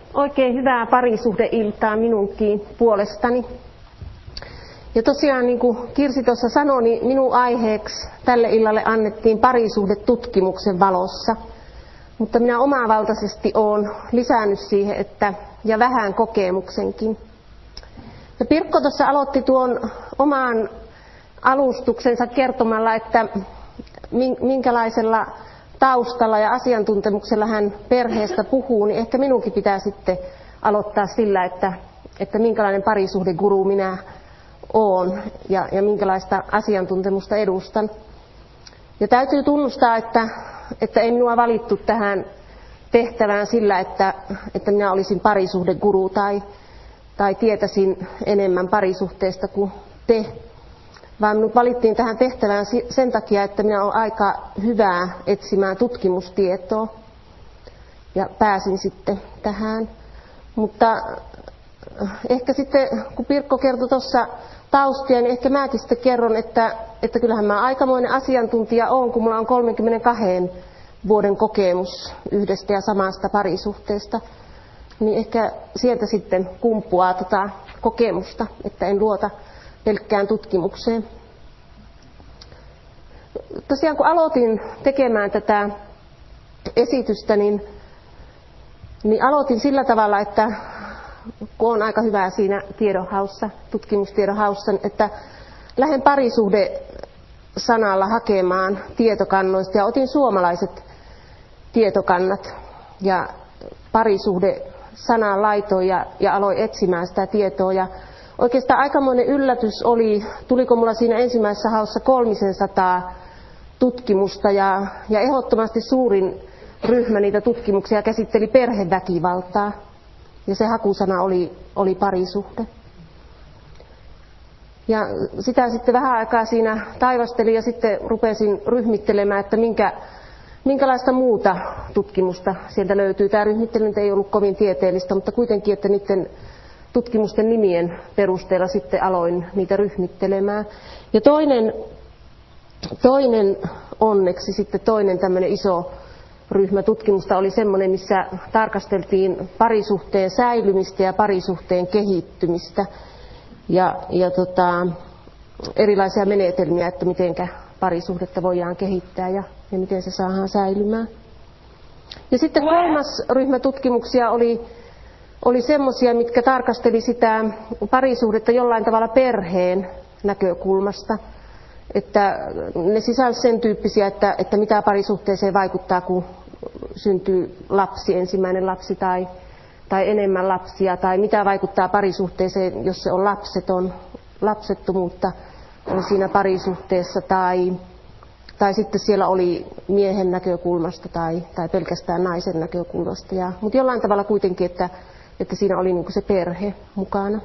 Oikein hyvää parisuhdeiltaa minunkin puolestani. Ja tosiaan niin kuin Kirsi tuossa sanoi, niin minun aiheeksi tälle illalle annettiin parisuhdetutkimuksen valossa. Mutta minä omavaltaisesti olen lisännyt siihen, ja vähän kokemuksenkin. Ja Pirkko tuossa aloitti tuon oman alustuksensa kertomalla, että minkälaisella taustalla ja asiantuntemuksella hän perheestä puhuu, niin ehkä minunkin pitää sitten aloittaa sillä, että minkälainen parisuhdeguru minä olen ja minkälaista asiantuntemusta edustan. Ja täytyy tunnustaa, että ei minua valittu tähän tehtävään sillä, että minä olisin parisuhdeguru tai tietäisin enemmän parisuhteesta kuin te, vaan minut valittiin tähän tehtävään sen takia, että minä olen aika hyvää etsimään tutkimustietoa ja pääsin sitten tähän. Mutta ehkä sitten, kun Pirkko kertoi tuossa taustia, niin ehkä mäkin sitten kerron, että kyllähän mä aikamoinen asiantuntija olen, kun mulla on 32 vuoden kokemus yhdestä ja samasta parisuhteesta. Niin ehkä sieltä sitten kumpuaa kokemusta, että en luota pelkkään tutkimukseen. Tosiaan kun aloitin tekemään tätä esitystä, niin aloitin sillä tavalla, että kun olen aika hyvää siinä tiedonhaussa, tutkimustiedonhaussa, että lähden parisuhde-sanalla hakemaan tietokannoista ja otin suomalaiset tietokannat ja parisuhde-sanaan laitoin ja aloin etsimään sitä tietoa. Ja oikeastaan aikamoinen yllätys oli, tuliko mulla siinä ensimmäisessä haussa 300 tutkimusta ja ehdottomasti suurin ryhmä niitä tutkimuksia käsitteli perheväkivaltaa. Ja se hakusana oli parisuhde. Ja sitä sitten vähän aikaa siinä taivastelin ja sitten rupesin ryhmittelemään, että minkälaista muuta tutkimusta sieltä löytyy. Tämä ryhmittely ei ollut kovin tieteellistä, mutta kuitenkin, että niiden tutkimusten nimien perusteella sitten aloin niitä ryhmittelemään. Ja toinen onneksi sitten toinen tämmöinen iso ryhmä tutkimusta oli semmoinen, missä tarkasteltiin parisuhteen säilymistä ja parisuhteen kehittymistä ja erilaisia menetelmiä, että mitenkä parisuhdetta voidaan kehittää ja miten se saadaan säilymään. Ja sitten kolmas ryhmä tutkimuksia oli semmoisia, mitkä tarkasteli sitä parisuhdetta jollain tavalla perheen näkökulmasta. Että ne sisälsivät sen tyyppisiä, että mitä parisuhteeseen vaikuttaa, kun syntyy lapsi, ensimmäinen lapsi tai enemmän lapsia, tai mitä vaikuttaa parisuhteeseen, jos se on lapsettomuutta on siinä parisuhteessa, tai sitten siellä oli miehen näkökulmasta tai pelkästään naisen näkökulmasta. Mutta jollain tavalla kuitenkin, että siinä oli niinku se perhe mukana.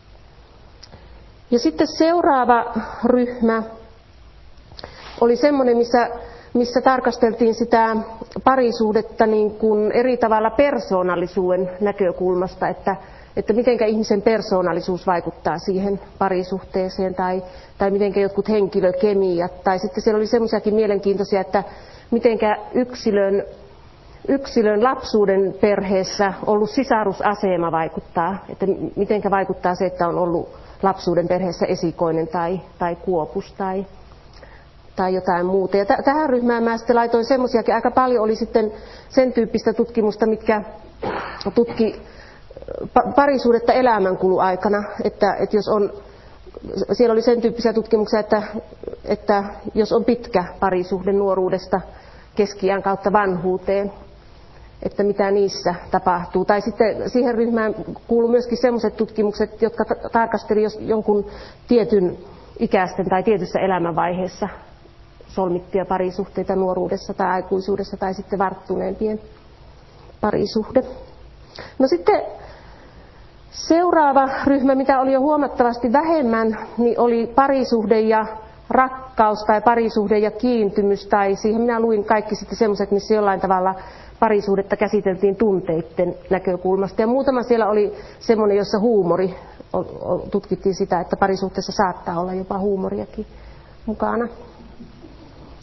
Ja sitten seuraava ryhmä oli semmoinen, missä tarkasteltiin sitä parisuhdetta niin kuin eri tavalla persoonallisuuden näkökulmasta, että mitenkä ihmisen persoonallisuus vaikuttaa siihen parisuhteeseen tai mitenkä jotkut henkilökemiat. Tai sitten siellä oli semmoisiakin mielenkiintoisia, että mitenkä yksilön lapsuuden perheessä ollut sisarusasema vaikuttaa, että mitenkä vaikuttaa se, että on ollut lapsuuden perheessä esikoinen tai kuopus tai jotain muuta. Ja tähän ryhmään mä sitten laitoin semmoisiakin, aika paljon oli sitten sen tyyppistä tutkimusta, mitkä tutki parisuhdetta elämänkulun aikana, että jos on, siellä oli sen tyyppisiä tutkimuksia, että jos on pitkä parisuhde nuoruudesta keski-iän kautta vanhuuteen, että mitä niissä tapahtuu. Tai sitten siihen ryhmään kuului myöskin sellaiset tutkimukset, jotka tarkastelivat jonkun tietyn ikäisten tai tietyssä elämänvaiheessa solmittuja parisuhteita nuoruudessa tai aikuisuudessa tai sitten varttuneempien parisuhde. No sitten seuraava ryhmä, mitä oli jo huomattavasti vähemmän, niin oli parisuhde ja rakkaus tai parisuhde ja kiintymys. Tai siihen minä luin kaikki sitten sellaiset, missä jollain tavalla parisuhdetta käsiteltiin tunteiden näkökulmasta. Ja muutama siellä oli semmoinen, jossa huumori, tutkittiin sitä, että parisuhteessa saattaa olla jopa huumoriakin mukana.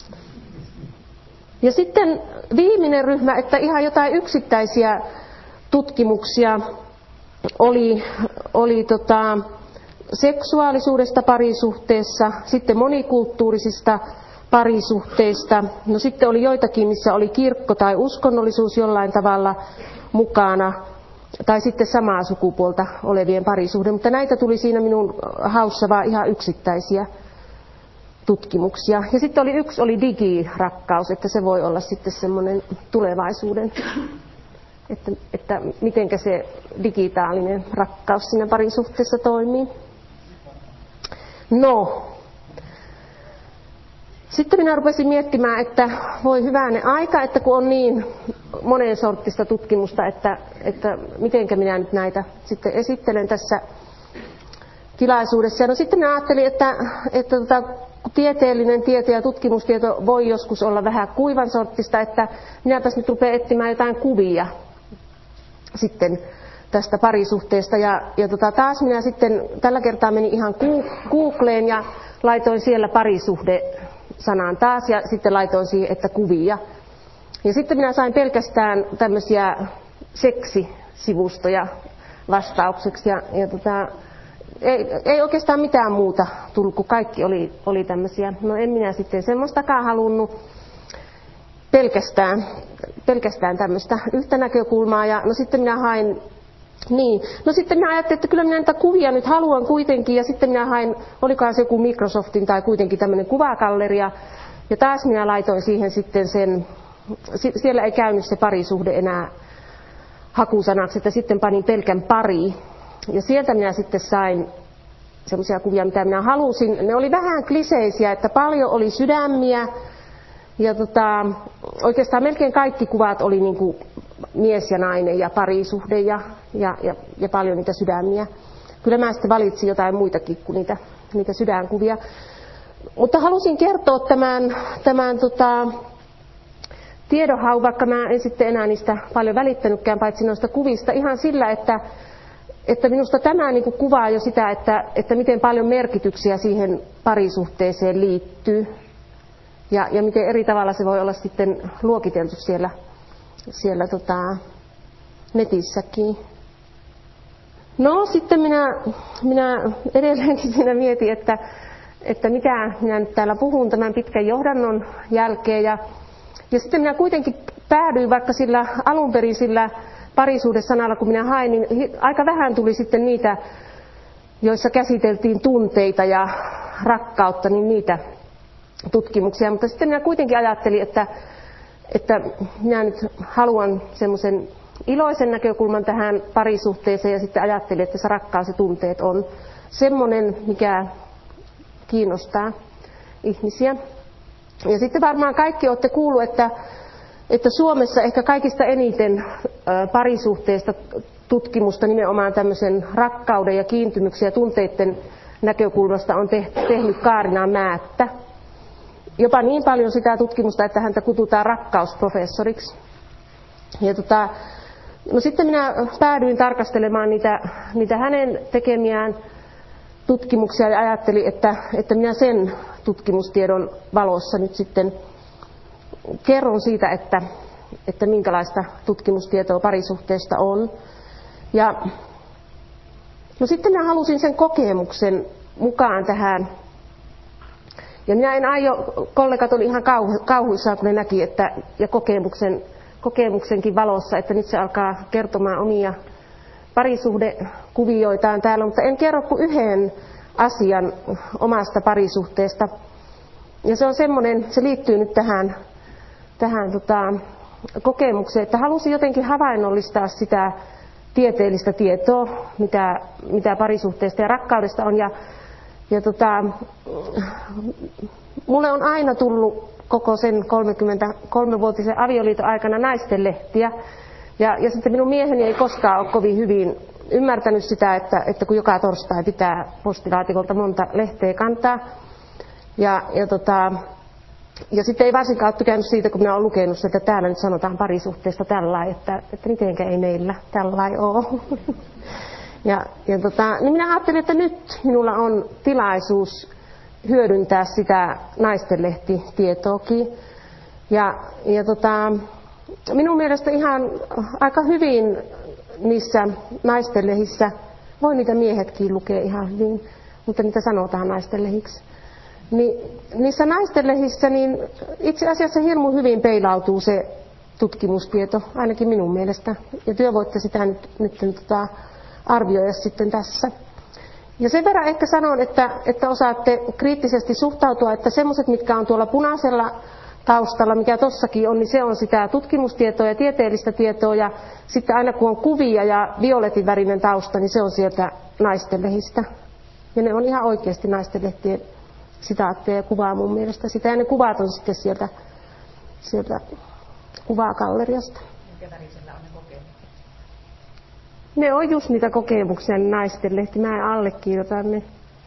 Ja sitten viimeinen ryhmä, että ihan jotain yksittäisiä tutkimuksia oli seksuaalisuudesta parisuhteessa, sitten monikulttuurisista parisuhteista. No sitten oli joitakin, missä oli kirkko tai uskonnollisuus jollain tavalla mukana, tai sitten samaa sukupuolta olevien parisuhde, mutta näitä tuli siinä minun haussa vaan ihan yksittäisiä tutkimuksia. Ja sitten yksi oli digirakkaus, että se voi olla sitten semmoinen tulevaisuuden, että mitenkä se digitaalinen rakkaus siinä parisuhteessa toimii. No, sitten minä rupesin miettimään, että voi hyvänen aika, että kun on niin monen sorttista tutkimusta, että mitenkä minä nyt näitä sitten esittelen tässä tilaisuudessa. Ja no sitten minä ajattelin, että tieteellinen tieto ja tutkimustieto voi joskus olla vähän kuivan sorttista, että minäpäs nyt rupean etsimään jotain kuvia sitten tästä parisuhteesta. Ja taas minä sitten tällä kertaa menin ihan Googleen ja laitoin siellä parisuhde-sanan taas ja sitten laitoin siihen, että kuvia. Ja sitten minä sain pelkästään tämmöisiä seksisivustoja vastaukseksi ja ei oikeastaan mitään muuta tullut, kun kaikki oli tämmöisiä. No en minä sitten semmoistakaan halunnut, pelkästään tämmöistä yhtä näkökulmaa. Ja no sitten minä hain, sitten minä ajattelin, että kyllä minä niitä kuvia nyt haluan kuitenkin. Ja sitten minä hain, olikohan se joku Microsoftin tai kuitenkin tämmöinen kuvagalleria. Ja taas minä laitoin siihen sitten siellä ei käynyt se parisuhde enää hakusanaksi, että sitten panin pelkän pari. Ja sieltä minä sitten sain semmoisia kuvia, mitä minä halusin. Ne oli vähän kliseisiä, että paljon oli sydämiä. Ja oikeastaan melkein kaikki kuvat oli niin kuin mies ja nainen ja parisuhde ja paljon niitä sydämiä. Kyllä mä sitten valitsin jotain muitakin kuin niitä sydänkuvia. Mutta halusin kertoa tämän tiedonhaun, vaikka mä en sitten enää niistä paljon välittänytkään, paitsi noista kuvista, ihan sillä, että minusta tämä niin kuin kuvaa jo sitä, että miten paljon merkityksiä siihen parisuhteeseen liittyy ja miten eri tavalla se voi olla sitten luokiteltu siellä netissäkin. No sitten minä edelleenkin siinä mietin, että mitä minä nyt täällä puhun tämän pitkän johdannon jälkeen ja sitten minä kuitenkin päädyin vaikka alun perin sillä parisuhdesanalla, kun minä hain, niin aika vähän tuli sitten niitä, joissa käsiteltiin tunteita ja rakkautta, niin niitä tutkimuksia. Mutta sitten minä kuitenkin ajattelin, että minä nyt haluan semmoisen iloisen näkökulman tähän parisuhteeseen ja sitten ajattelin, että se rakkaus ja tunteet on semmoinen, mikä kiinnostaa ihmisiä. Ja sitten varmaan kaikki olette kuullut, että Suomessa ehkä kaikista eniten parisuhteesta tutkimusta nimenomaan tämmöisen rakkauden ja kiintymyksen ja tunteiden näkökulmasta on tehnyt Kaarina Määttä. Jopa niin paljon sitä tutkimusta, että häntä kutsutaan rakkausprofessoriksi. Ja no sitten minä päädyin tarkastelemaan niitä hänen tekemiään tutkimuksia ja ajattelin, että minä sen tutkimustiedon valossa nyt sitten kerron siitä, että minkälaista tutkimustietoa parisuhteesta on. Ja no sitten minä halusin sen kokemuksen mukaan tähän. Ja minä en aio, kollegat oli ihan kauhuissaan, kun ne näki, ja kokemuksenkin valossa, että nyt se alkaa kertomaan omia parisuhdekuvioitaan täällä, mutta en kerro kuin yhden asian omasta parisuhteesta. Ja se on semmoinen, se liittyy nyt tähän kokemukseen, että halusin jotenkin havainnollistaa sitä tieteellistä tietoa, mitä parisuhteesta ja rakkaudesta on. Ja mulle on aina tullut koko sen 33-vuotisen avioliiton aikana naistenlehtiä. Ja sitten minun mieheni ei koskaan ole kovin hyvin ymmärtänyt sitä, että kun joka torstai pitää postilaatikolta monta lehteä kantaa. Ja sitten ei varsinkaan ole tykännyt siitä, kun minä olen lukenut, että täällä nyt sanotaan parisuhteesta tällainen, että mitenkä ei meillä tällainen ole. Niin minä ajattelin, että nyt minulla on tilaisuus hyödyntää sitä naistenlehtitietoakin. Ja minun mielestä ihan aika hyvin niissä naistenlehdissä, voi niitä miehetkin lukea ihan hyvin, mutta niitä sanotaan naistenlehdiksi. Niin, niissä naistenlehdissä niin itse asiassa hirmu hyvin peilautuu se tutkimustieto, ainakin minun mielestä. Ja työ voitte sitä nyt arvioida sitten tässä. Ja sen verran ehkä sanon, että osaatte kriittisesti suhtautua, että semmoiset, mitkä on tuolla punaisella taustalla, mikä tossakin on, niin se on sitä tutkimustietoa ja tieteellistä tietoa. Ja sitten aina kun on kuvia ja violetin värinen tausta, niin se on sieltä naistenlehdistä. Ja ne on ihan oikeasti naistenlehtien sitaatteja ja kuvaa mun mielestä sitä. Ja ne kuvat on sitten sieltä kuvagalleriasta. Minkä värisellä on ne kokemukset? Ne on just niitä kokemuksia, niin naistenlehti. Mä en allekirjoita ne.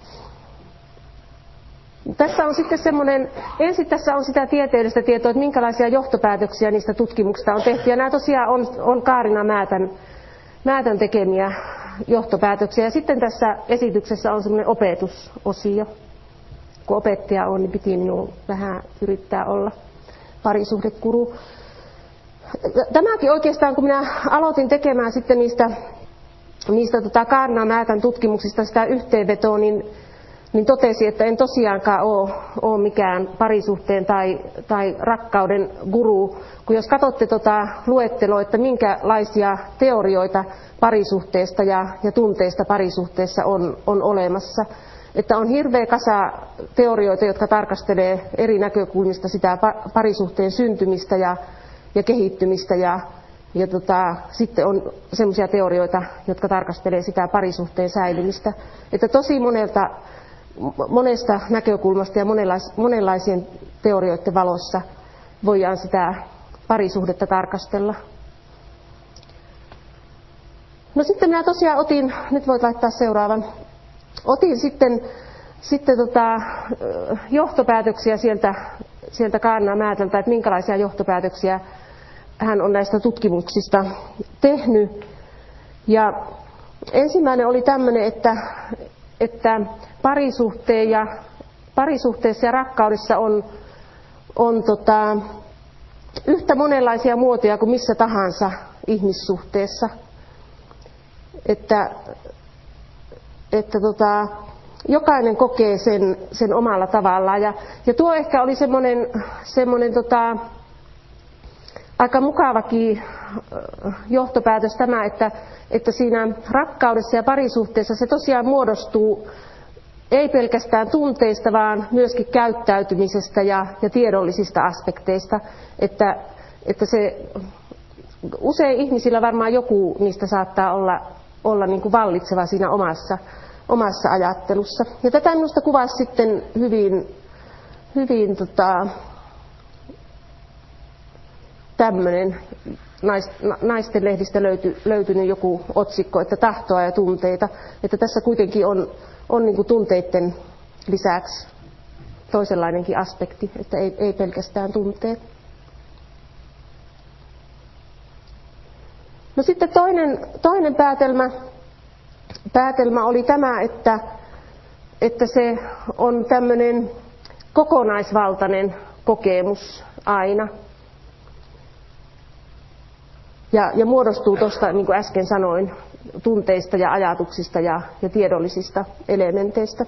Tässä on sitten semmoinen, ensin tässä on sitä tieteellistä tietoa, että minkälaisia johtopäätöksiä niistä tutkimuksista on tehty. Ja nämä tosiaan on Kaarina Määtän tekemiä johtopäätöksiä. Ja sitten tässä esityksessä on semmoinen opetusosio. Kun opettaja on, niin piti minun vähän yrittää olla parisuhdekuru. Tämäkin oikeastaan, kun minä aloitin tekemään sitten niistä Kaarina Määtän tutkimuksista sitä yhteenvetoa, niin totesi, että en tosiaankaan ole mikään parisuhteen tai rakkauden guru. Kun jos katsotte luetteloa, että minkälaisia teorioita parisuhteesta ja tunteista parisuhteessa on olemassa, että on hirveä kasa teorioita, jotka tarkastelee eri näkökulmista sitä parisuhteen syntymistä ja kehittymistä ja sitten on semmoisia teorioita, jotka tarkastelee sitä parisuhteen säilymistä. Että tosi monesta näkökulmasta ja monenlaisien teorioiden valossa voidaan sitä parisuhdetta tarkastella. No sitten minä tosiaan otin, nyt voit laittaa seuraavan, otin sitten johtopäätöksiä sieltä Kaarina Määtältä, että minkälaisia johtopäätöksiä hän on näistä tutkimuksista tehnyt. Ja ensimmäinen oli tämmöinen, että parisuhteessa ja rakkaudessa on yhtä monenlaisia muotoja kuin missä tahansa ihmissuhteessa. Että jokainen kokee sen omalla tavallaan. Ja tuo ehkä oli semmoinen aika mukavakin johtopäätös tämä, että siinä rakkaudessa ja parisuhteessa se tosiaan muodostuu ei pelkästään tunteista, vaan myöskin käyttäytymisestä ja tiedollisista aspekteista. Että se, usein ihmisillä varmaan joku niistä saattaa olla niin kuin vallitseva siinä omassa ajattelussa. Ja tätä minusta kuvasi sitten hyvin tämmöinen naisten lehdistä löytynyt joku otsikko, että tahtoa ja tunteita. Että tässä kuitenkin on niin kuin tunteiden lisäksi toisenlainenkin aspekti, että ei pelkästään tunteet. No sitten toinen päätelmä oli tämä, että se on tämmöinen kokonaisvaltainen kokemus aina. Ja muodostuu tuosta, niin kuin äsken sanoin, tunteista ja ajatuksista ja tiedollisista elementeistä.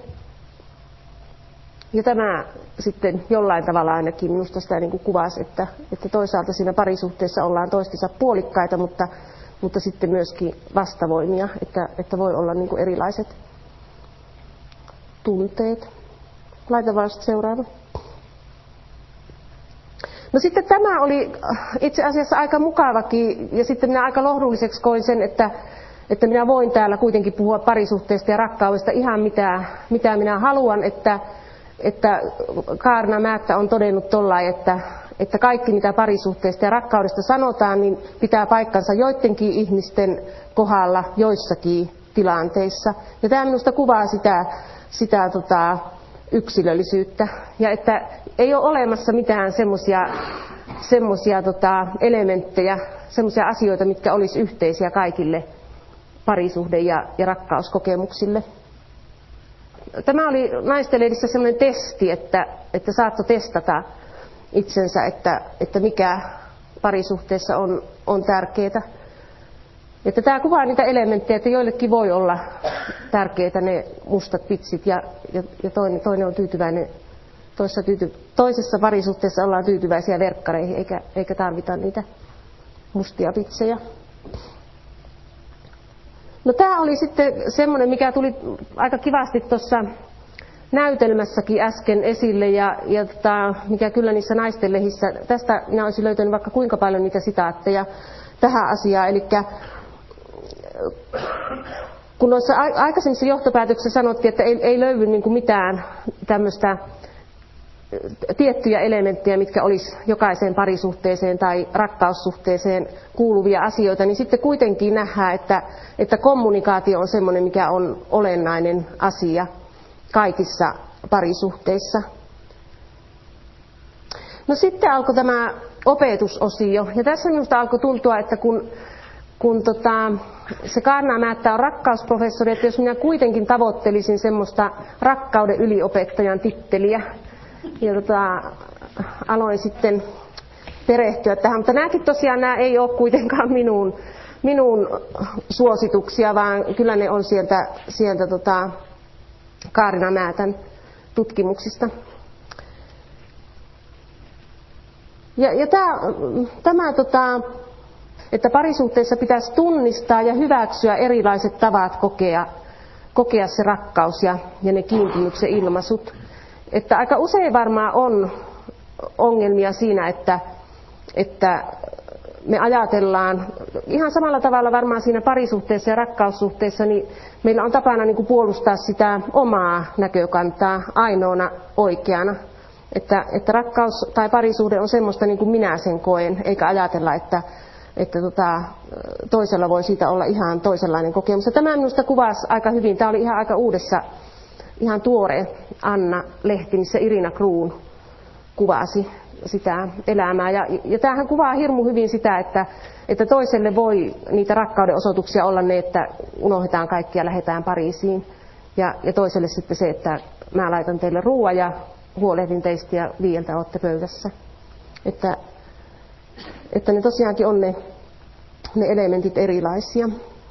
Ja tämä sitten jollain tavalla ainakin minusta sitä niin kuin kuvasi, että toisaalta siinä parisuhteessa ollaan toistensa puolikkaita, mutta sitten myöskin vastavoimia, että voi olla niin kuin erilaiset tunteet. Laita vaan seuraava. No sitten tämä oli itse asiassa aika mukavakin, ja sitten minä aika lohdulliseksi koin sen, että minä voin täällä kuitenkin puhua parisuhteesta ja rakkaudesta ihan mitä minä haluan, että Kaarina Määttä on todennut tollain, että kaikki mitä parisuhteesta ja rakkaudesta sanotaan, niin pitää paikkansa joidenkin ihmisten kohdalla joissakin tilanteissa. Ja tämä minusta kuvaa sitä yksilöllisyyttä, ja että ei ole olemassa mitään semmoisia elementtejä, semmoisia asioita, mitkä olisi yhteisiä kaikille parisuhde- ja rakkauskokemuksille. Tämä oli naistenlehdissä semmoinen testi, että saattoi testata itsensä, että mikä parisuhteessa on tärkeää. Että tämä kuvaa niitä elementtejä, että joillekin voi olla tärkeitä ne mustat vitsit ja toinen on tyytyväinen. Toisessa parisuhteessa ollaan tyytyväisiä verkkareihin eikä tarvita niitä mustia vitsejä. No tämä oli sitten semmoinen, mikä tuli aika kivasti tuossa näytelmässäkin äsken esille ja mikä kyllä niissä naistenlehissä, tästä minä olisin löytänyt vaikka kuinka paljon niitä sitaatteja tähän asiaan. Eli kun noissa aikaisemmissa johtopäätöksissä sanottiin, että ei löydy niin kuin mitään tämmöistä tiettyjä elementtejä, mitkä olisi jokaiseen parisuhteeseen tai rakkaussuhteeseen kuuluvia asioita, niin sitten kuitenkin nähdään, että kommunikaatio on semmoinen, mikä on olennainen asia kaikissa parisuhteissa. No sitten alkoi tämä opetusosio, ja tässä minusta alkoi tuntua, että kun se Kaarnamäättä on rakkausprofessori, että jos minä kuitenkin tavoittelisin semmoista rakkauden yliopettajan titteliä, ja aloin sitten perehtyä tähän, mutta nämä ei ole kuitenkaan minun suosituksia, vaan kyllä ne on sieltä Kaarina Määtän tutkimuksista. Ja tämä että parisuhteessa pitäisi tunnistaa ja hyväksyä erilaiset tavat kokea se rakkaus ja ne kiintymyksen ilmaisut. Että aika usein varmaan on ongelmia siinä, että me ajatellaan ihan samalla tavalla varmaan siinä parisuhteessa ja rakkaussuhteessa, niin meillä on tapana niin kuin puolustaa sitä omaa näkökantaa ainoana oikeana. Että rakkaus tai parisuhde on semmoista niin kuin minä sen koen, eikä ajatella, että toisella voi siitä olla ihan toisenlainen kokemus. Ja tämä minusta kuvasi aika hyvin. Tämä oli ihan aika uudessa, ihan tuore Anna-lehti, missä Irina Kruun kuvasi sitä elämää. Ja tämähän kuvaa hirmu hyvin sitä, että toiselle voi niitä rakkauden osoituksia olla ne, että unohdetaan kaikki ja lähdetään Pariisiin. Ja toiselle sitten se, että mä laitan teille ruoan ja huolehdin teistä ja 5 olette pöydässä. Että ne tosiaankin on ne elementit erilaisia.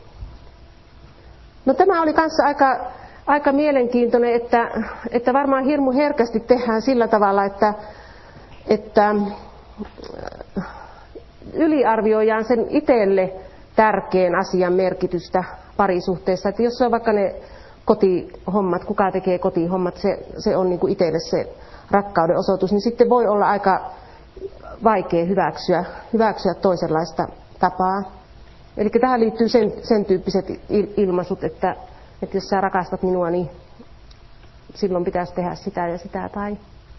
No tämä oli kanssa aika mielenkiintoinen, että varmaan hirmu herkästi tehdään sillä tavalla, että yliarvioidaan sen itselle tärkeän asian merkitystä parisuhteessa. Että jos se on vaikka ne kotihommat, kuka tekee kotihommat, se on niin kuin itselle se rakkauden osoitus, niin sitten voi olla aika vaikea hyväksyä toisenlaista tapaa. Eli tähän liittyy sen tyyppiset ilmaisut, että jos sä rakastat minua, niin silloin pitäisi tehdä sitä ja sitä, tai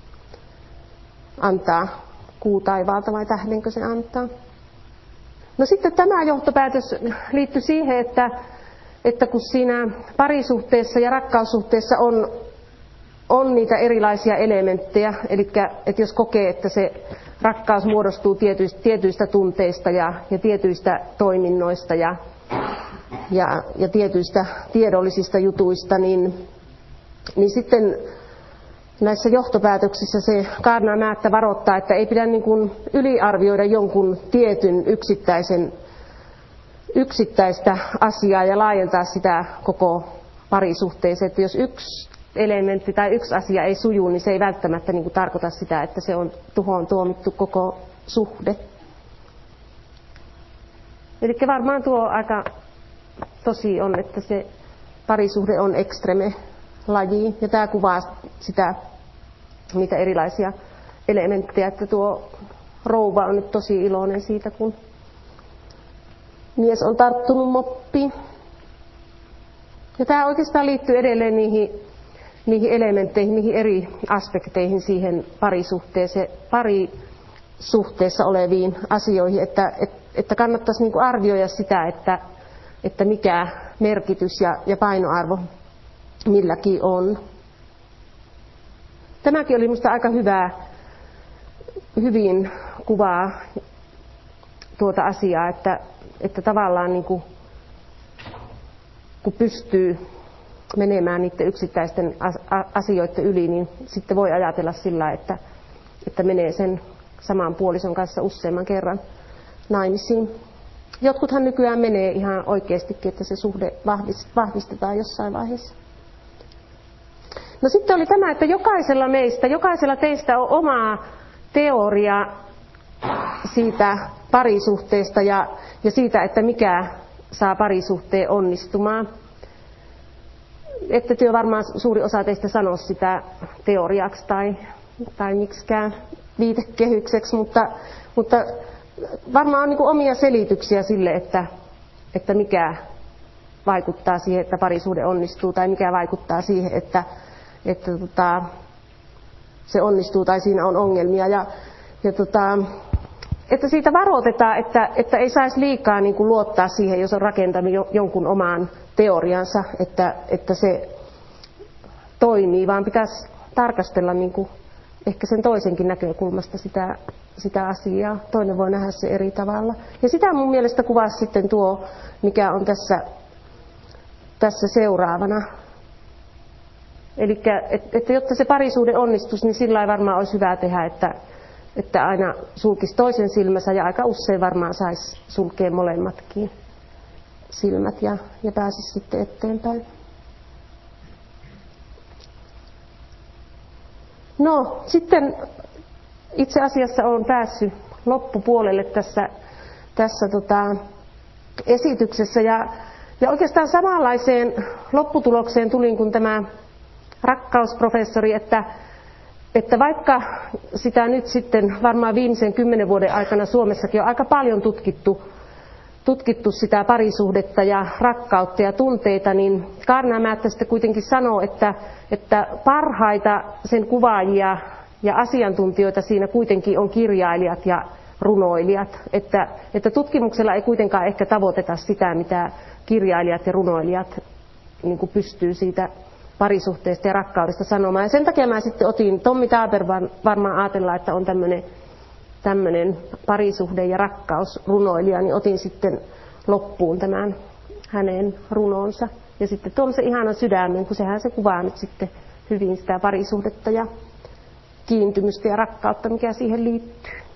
antaa kuu taivaalta, vai tähdenkö se antaa. No sitten tämä johtopäätös liittyy siihen, että kun siinä parisuhteessa ja rakkaussuhteessa on niitä erilaisia elementtejä, eli että jos kokee, että se rakkaus muodostuu tietyistä tunteista ja tietyistä toiminnoista ja tietyistä tiedollisista jutuista, niin sitten näissä johtopäätöksissä se Kaarnamäättä varoittaa, että ei pidä niin kuin yliarvioida jonkun tietyn yksittäistä asiaa ja laajentaa sitä koko parisuhteeseen. Että jos yksi elementti tai yksi asia ei suju, niin se ei välttämättä niin kuin tarkoita sitä, että se on tuhoon tuomittu koko suhde. Eli varmaan tuo aika tosi on, että se parisuhde on ekstreme laji, ja tämä kuvaa niitä erilaisia elementtejä, että tuo rouva on nyt tosi iloinen siitä, kun mies on tarttunut moppiin. Ja tämä oikeastaan liittyy edelleen niihin elementteihin, niihin eri aspekteihin siihen parisuhteessa oleviin asioihin, että kannattaisi niin kuin arvioida sitä, että mikä merkitys ja painoarvo milläkin on. Tämäkin oli minusta aika hyvin kuvaa tuota asiaa, että tavallaan niin kuin, kun pystyy menemään niiden yksittäisten asioiden yli, niin sitten voi ajatella sillä, että menee sen saman puolison kanssa useamman kerran naimisiin. jotkuthan nykyään menee ihan oikeastikin, että se suhde vahvistetaan jossain vaiheessa. No sitten oli tämä, että jokaisella teistä on oma teoria siitä parisuhteesta ja siitä, että mikä saa parisuhteen onnistumaan. Ette työ varmaan suuri osa teistä sano sitä teoriaksi tai miksikään viitekehykseksi, mutta varmaan on niin kuin omia selityksiä sille, että mikä vaikuttaa siihen, että parisuhde onnistuu tai mikä vaikuttaa siihen, että se onnistuu tai siinä on ongelmia. Että siitä varoitetaan, että ei saisi liikaa niin kuin luottaa siihen, jos on rakentanut jonkun omaan teoriansa, että se toimii, vaan pitäisi tarkastella niin kuin ehkä sen toisenkin näkökulmasta sitä asiaa. Toinen voi nähdä se eri tavalla. Ja sitä mun mielestä kuvasi sitten tuo, mikä on tässä seuraavana. Eli että jotta se parisuhde onnistuisi, niin sillä ei varmaan olisi hyvä tehdä, että aina sulkisi toisen silmänsä ja aika usein varmaan saisi sulkea molemmatkin silmät ja pääsisi sitten eteenpäin. No sitten itse asiassa olen päässyt loppupuolelle tässä esityksessä ja oikeastaan samanlaiseen lopputulokseen tulin kuin tämä rakkausprofessori, että vaikka sitä nyt sitten varmaan viimeisen 10 vuoden aikana Suomessakin on aika paljon tutkittu sitä parisuhdetta ja rakkautta ja tunteita, niin Kaarnamäärä sitten kuitenkin sanoo, että parhaita sen kuvaajia ja asiantuntijoita siinä kuitenkin on kirjailijat ja runoilijat, että tutkimuksella ei kuitenkaan ehkä tavoiteta sitä, mitä kirjailijat ja runoilijat niin kuin pystyy siitä parisuhteesta ja rakkaudesta sanomaan. Ja sen takia mä sitten otin, Tommy Taber varmaan ajatellaan, että on tämmöinen parisuhde- ja rakkausrunoilija, niin otin sitten loppuun tämän hänen runonsa. Ja sitten tuon se ihana sydämen, kun sehän se kuvaa nyt sitten hyvin sitä parisuhdetta ja kiintymystä ja rakkautta, mikä siihen liittyy.